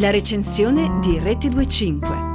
La recensione di Rete25.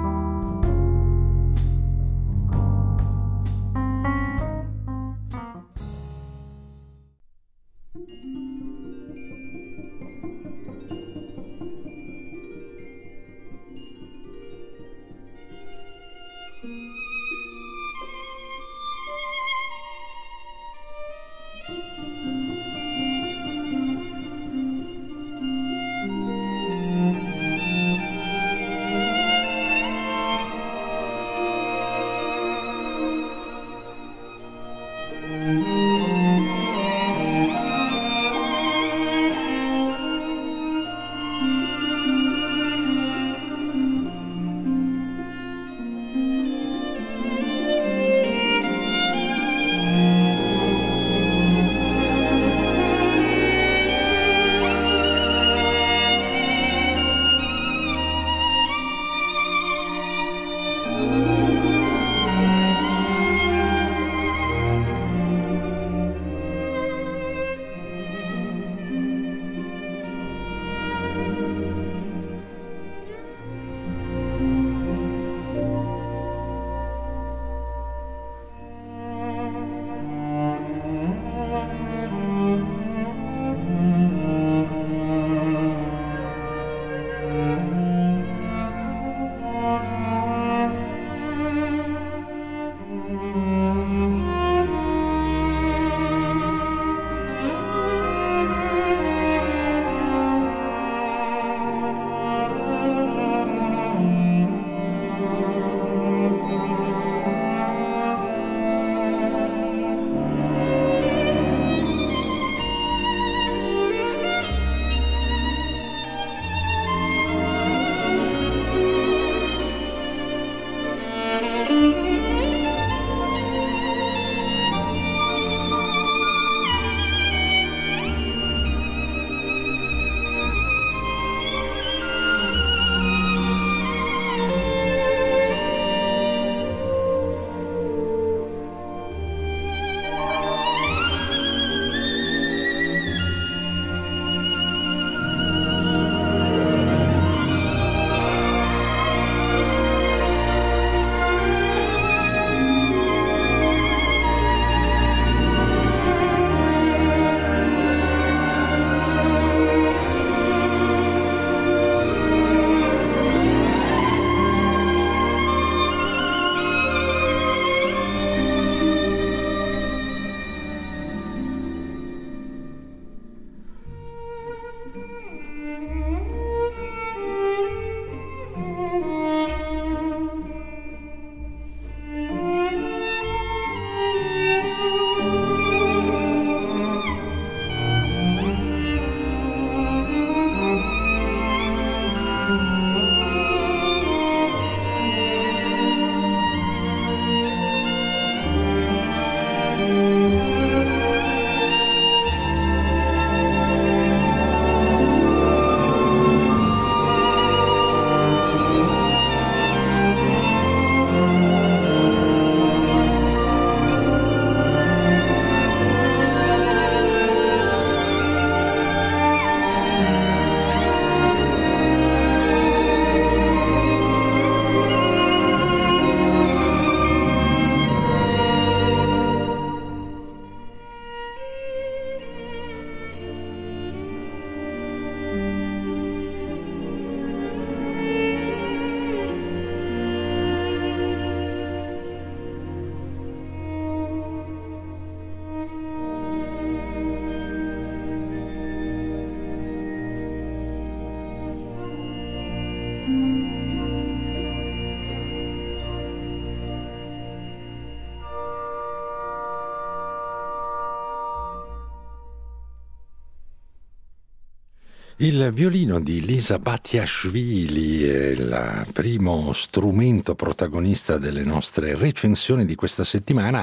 Il violino di Lisa Batiashvili è il primo strumento protagonista delle nostre recensioni di questa settimana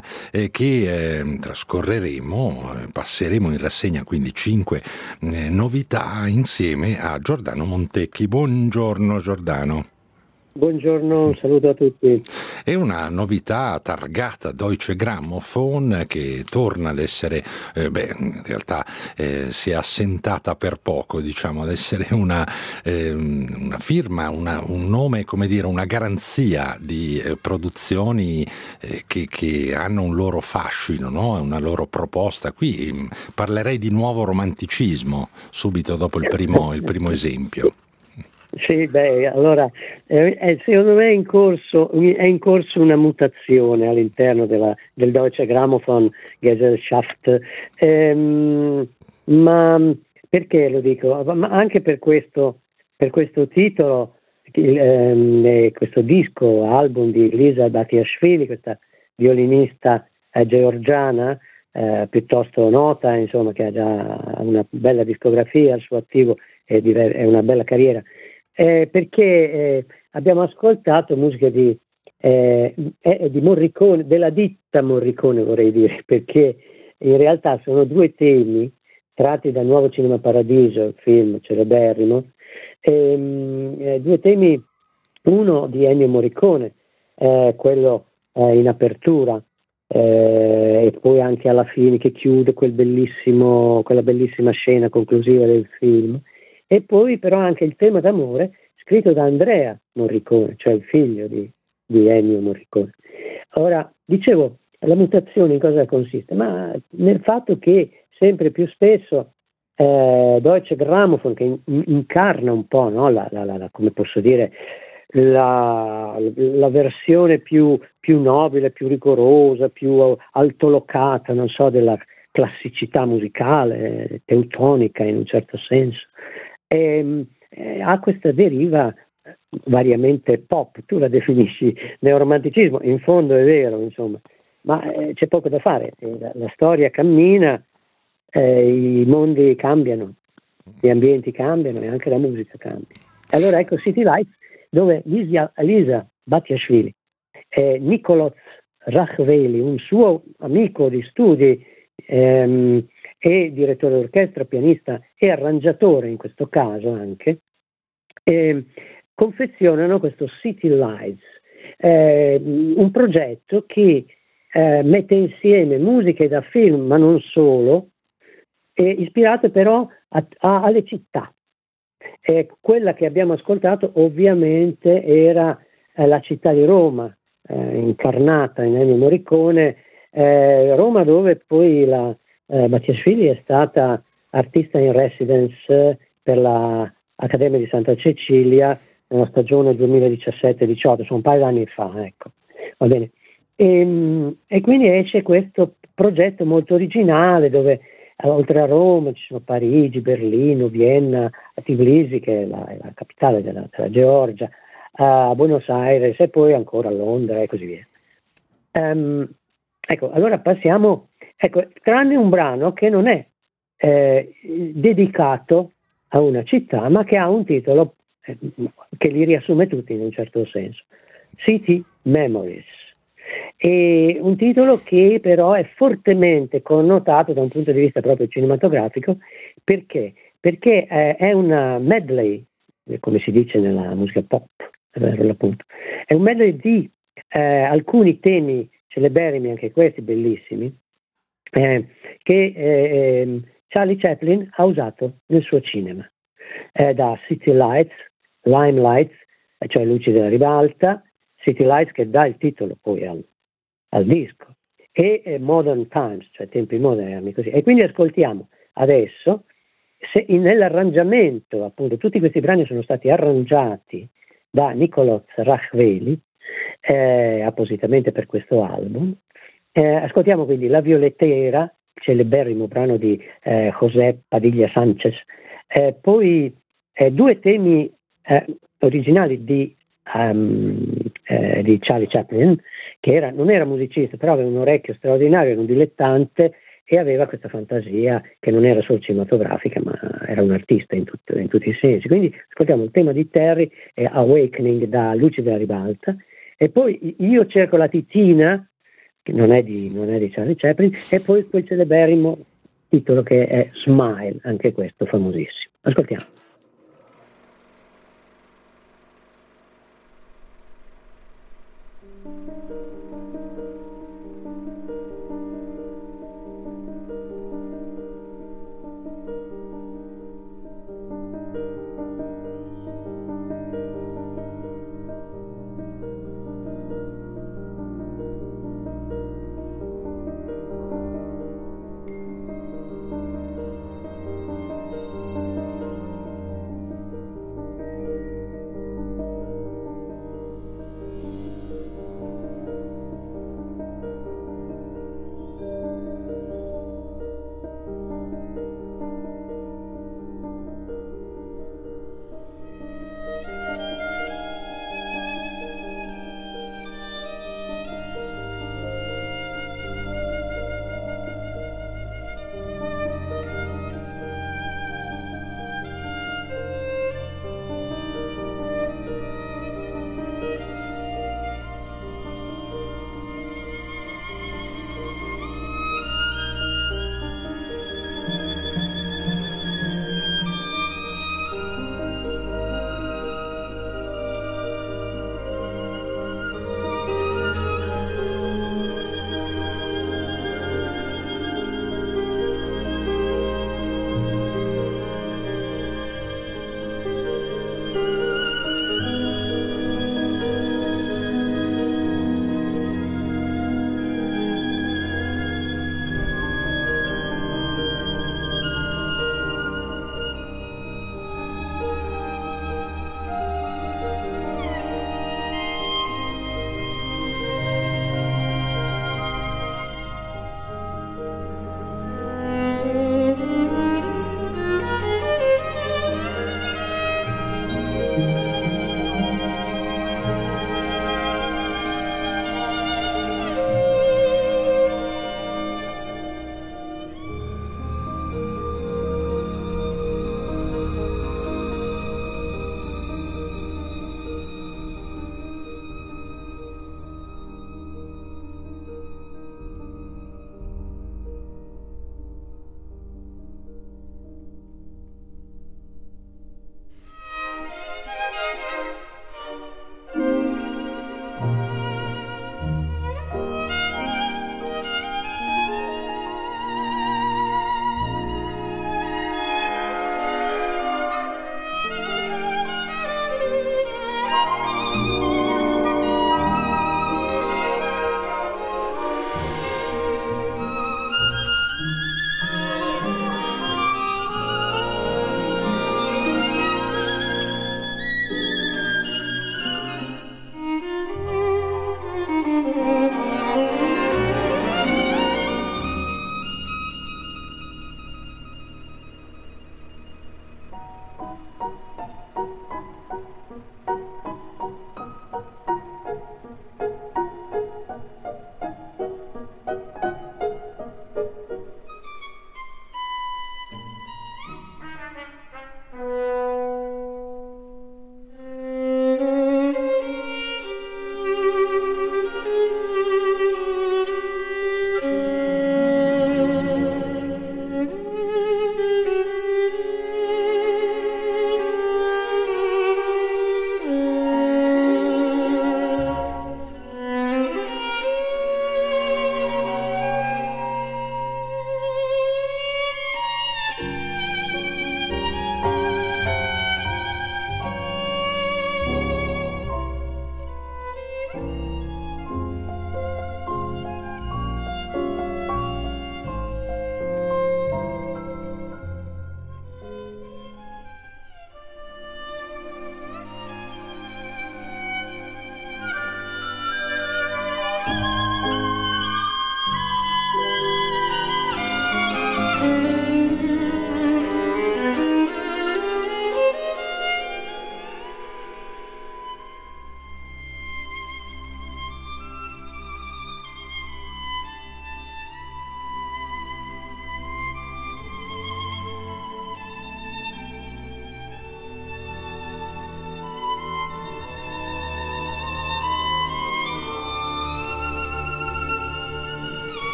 che trascorreremo, passeremo in rassegna quindi 5 novità insieme a Giordano Montecchi. Buongiorno Giordano. Buongiorno, un saluto a tutti. è una novità targata Deutsche Grammophon che torna ad essere, in realtà si è assentata per poco, diciamo, ad essere una firma, un nome, come dire, una garanzia di produzioni che hanno un loro fascino, no? Una loro proposta. Qui parlerei di nuovo romanticismo subito dopo il primo esempio. Sì, allora secondo me è in corso una mutazione all'interno del Deutsche Grammophon Gesellschaft, ma perché lo dico? Ma anche per questo titolo, questo album di Lisa Batiashvili, questa violinista georgiana piuttosto nota, insomma, che ha già una bella discografia al suo attivo e una bella carriera. Perché abbiamo ascoltato musica di Morricone, della ditta Morricone, vorrei dire, perché in realtà sono due temi tratti dal Nuovo Cinema Paradiso, il film celeberrimo, due temi, uno di Ennio Morricone, quello in apertura, e poi anche alla fine che chiude quella bellissima scena conclusiva del film. E poi però anche il tema d'amore scritto da Andrea Morricone, cioè il figlio di Ennio Morricone. Ora, dicevo, la mutazione in cosa consiste? Ma nel fatto che sempre più spesso Deutsche Grammophon, che incarna un po', no? Come posso dire, la versione più nobile, più rigorosa, più altolocata, non so, della classicità musicale teutonica in un certo senso, ha questa deriva variamente pop. Tu la definisci neoromanticismo, in fondo è vero, insomma, ma c'è poco da fare, la storia cammina, i mondi cambiano, gli ambienti cambiano e anche la musica cambia. Allora ecco City Lights, dove Lisa Batiashvili e Nicolas Rachveli, un suo amico di studi e direttore d'orchestra, pianista e arrangiatore in questo caso anche, confezionano questo City Lights, un progetto che mette insieme musiche da film, ma non solo, ispirate però alle città. Quella che abbiamo ascoltato ovviamente era la città di Roma, incarnata in Ennio Morricone, Roma dove poi la Batiashvili è stata artista in residence per l'Accademia di Santa Cecilia nella stagione 2017-18, sono un paio d'anni fa, ecco, va bene. E quindi esce questo progetto molto originale dove oltre a Roma ci sono Parigi, Berlino, Vienna, Tbilisi, che è la capitale della Georgia, Buenos Aires e poi ancora Londra e così via. Ecco, allora passiamo, tranne un brano che non è dedicato a una città, ma che ha un titolo che li riassume tutti in un certo senso, City Memories. E un titolo che però è fortemente connotato da un punto di vista proprio cinematografico, perché è una medley, come si dice nella musica pop, appunto. È un medley di alcuni temi celeberrimi, anche questi bellissimi, che Charlie Chaplin ha usato nel suo cinema, da City Lights, Limelights, cioè luci della ribalta, City Lights che dà il titolo poi al disco, e Modern Times, cioè tempi moderni, così. E quindi ascoltiamo adesso, nell'arrangiamento, appunto, tutti questi brani sono stati arrangiati da Nicolas Rachveli, appositamente per questo album. Ascoltiamo quindi La Violettera, celeberrimo brano di José Padilla Sánchez, poi due temi originali di Charlie Chaplin, che non era musicista, però aveva un orecchio straordinario, era un dilettante e aveva questa fantasia che non era solo cinematografica, ma era un artista in tutti i sensi. Quindi ascoltiamo il tema di Terry e Awakening da Luci della ribalta, e poi Io cerco la titina, che non è di Charlie Chaplin, e poi quel celeberrimo titolo che è Smile, anche questo famosissimo. Ascoltiamo.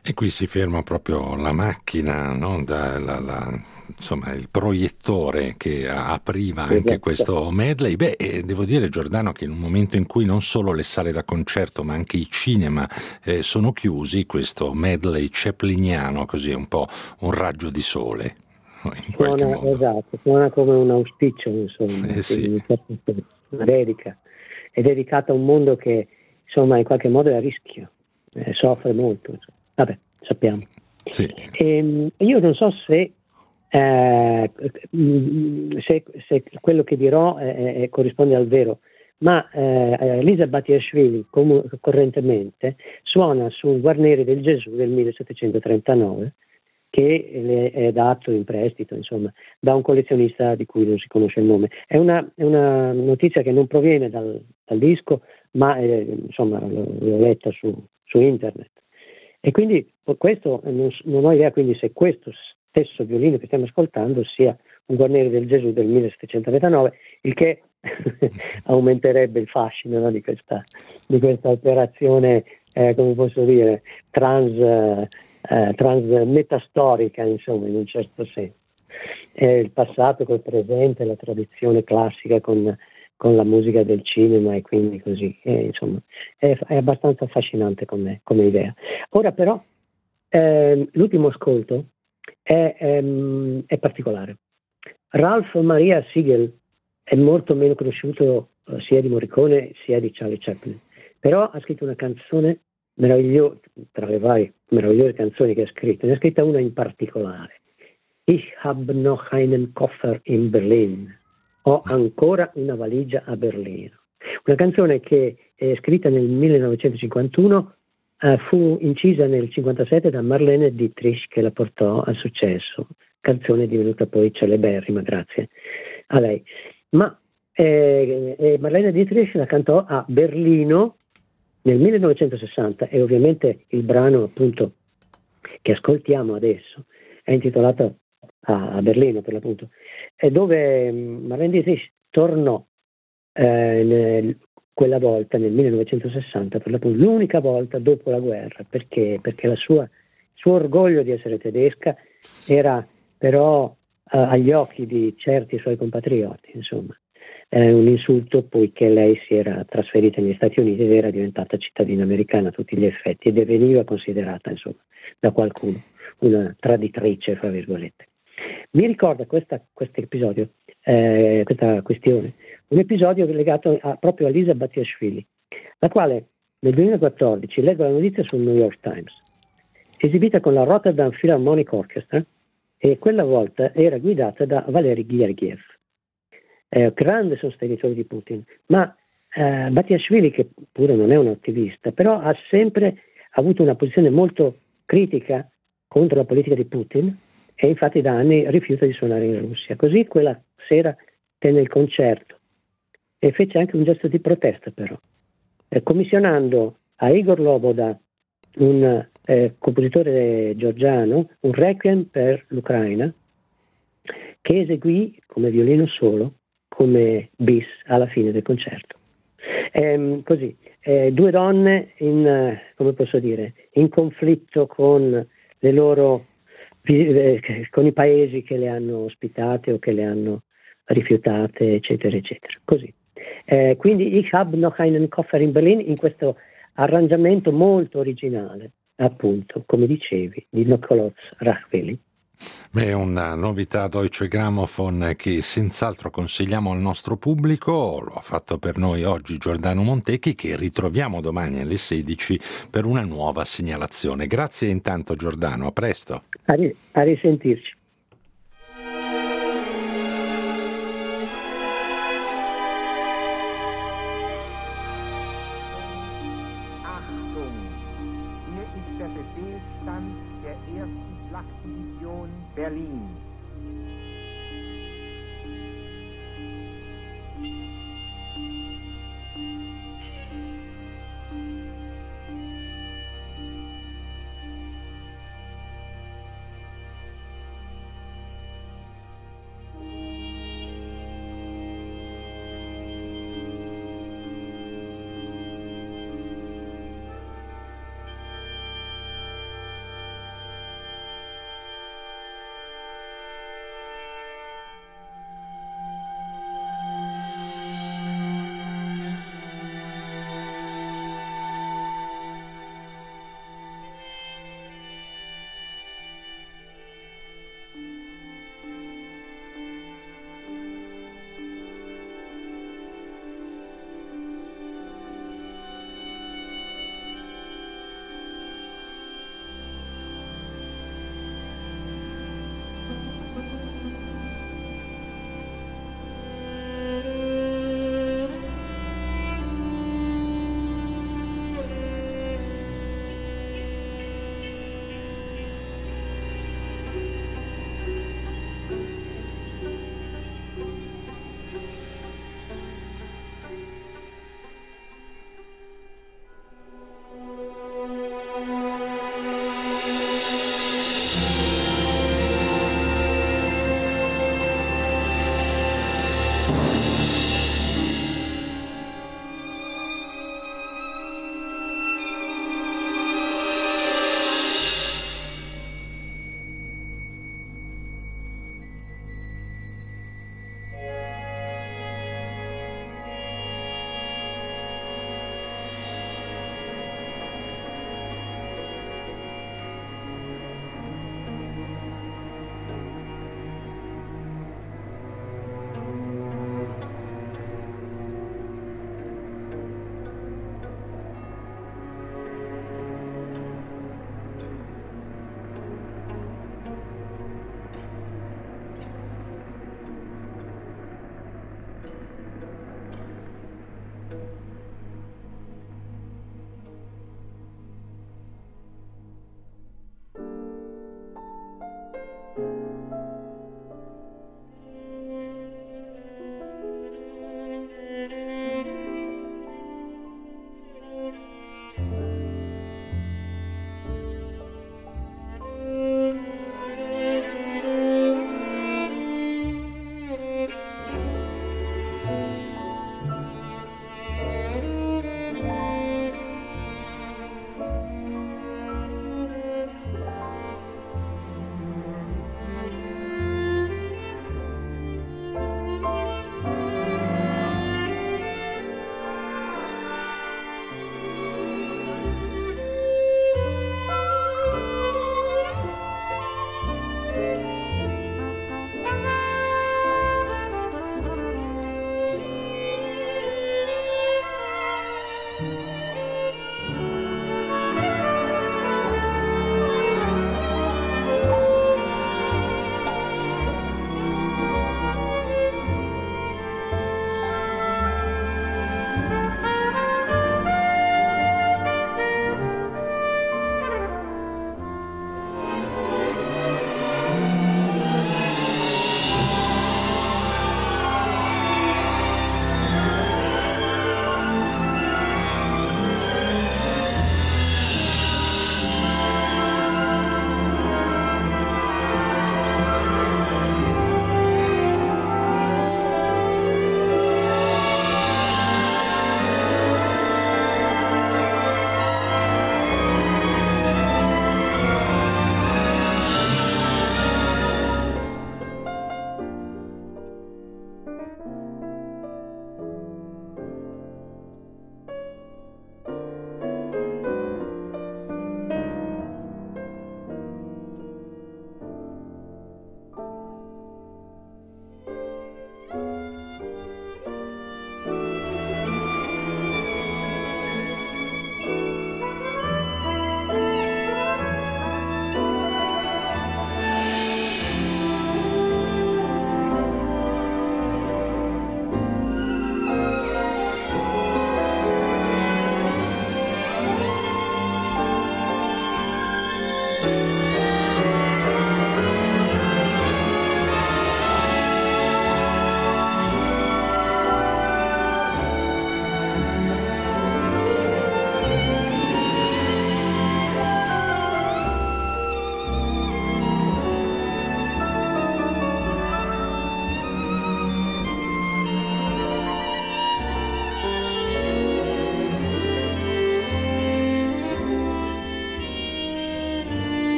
E qui si ferma proprio la macchina, no? Insomma, il proiettore che apriva anche questo medley. Devo dire, Giordano, che in un momento in cui non solo le sale da concerto ma anche i cinema sono chiusi, questo medley chapliniano così è un po' un raggio di sole, in qualche modo. Esatto, suona come un auspicio, insomma, Sì. una dedica. È dedicata a un mondo che, insomma, in qualche modo è a rischio, soffre molto. Vabbè, sappiamo. Sì. Io non so se quello che dirò corrisponde al vero, ma Elisa Batiashvili correntemente suona sul Guarneri del Gesù del 1739, che le è dato in prestito, insomma, da un collezionista di cui non si conosce il nome. È una notizia che non proviene dal disco, ma insomma l'ho letta su internet. E quindi questo non ho idea quindi se questo stesso violino che stiamo ascoltando sia un Guarneri del Gesù del 1739, il che aumenterebbe il fascino, no, di questa operazione, come posso dire, metastorica, insomma, in un certo senso. Il passato col presente, la tradizione classica con la musica del cinema, e quindi così, insomma, è abbastanza affascinante come idea. Ora però l'ultimo ascolto è particolare. Ralph Maria Siegel è molto meno conosciuto sia di Morricone sia di Charlie Chaplin, però ha scritto una canzone meravigliosa, tra le varie meravigliose canzoni che ha scritto, ne ha scritta una in particolare: Ich hab noch einen Koffer in Berlin. Ho ancora una valigia a Berlino. Una canzone che è scritta nel 1951, fu incisa nel 1957 da Marlene Dietrich, che la portò al successo, canzone divenuta poi celeberrima grazie a lei. Ma Marlene Dietrich la cantò a Berlino nel 1960, e ovviamente il brano appunto che ascoltiamo adesso è intitolato a Berlino, per l'appunto, dove Marlene Dietrich tornò quella volta nel 1960, per l'appunto l'unica volta dopo la guerra, perché il suo orgoglio di essere tedesca era però agli occhi di certi suoi compatrioti, insomma, un insulto, poiché lei si era trasferita negli Stati Uniti ed era diventata cittadina americana a tutti gli effetti, ed veniva considerata, insomma, da qualcuno una traditrice, fra virgolette. Mi ricorda questo episodio, questa questione, un episodio legato proprio a Lisa Batiashvili, la quale nel 2014, leggo la notizia sul New York Times, esibita con la Rotterdam Philharmonic Orchestra, e quella volta era guidata da Valery Gergiev, grande sostenitore di Putin, ma Batiashvili, che pure non è un attivista, però ha sempre avuto una posizione molto critica contro la politica di Putin, e infatti da anni rifiuta di suonare in Russia. Così quella sera tenne il concerto e fece anche un gesto di protesta, però, commissionando a Igor Loboda, un compositore georgiano, un requiem per l'Ucraina, che eseguì come violino solo, come bis alla fine del concerto. Così, due donne come posso dire, in conflitto con le loro con i paesi che le hanno ospitate o che le hanno rifiutate, eccetera, eccetera. Così. Quindi Ich hab noch einen Koffer in Berlin, in questo arrangiamento molto originale, appunto, come dicevi, di Nicolas Rachvili. È una novità Deutsche Grammophon che senz'altro consigliamo al nostro pubblico. Lo ha fatto per noi oggi Giordano Montecchi, che ritroviamo domani alle 16 per una nuova segnalazione. Grazie intanto Giordano, a presto. A risentirci. Achtung, hier ist der Befehlsstand der 1. Flakdivision Berlin.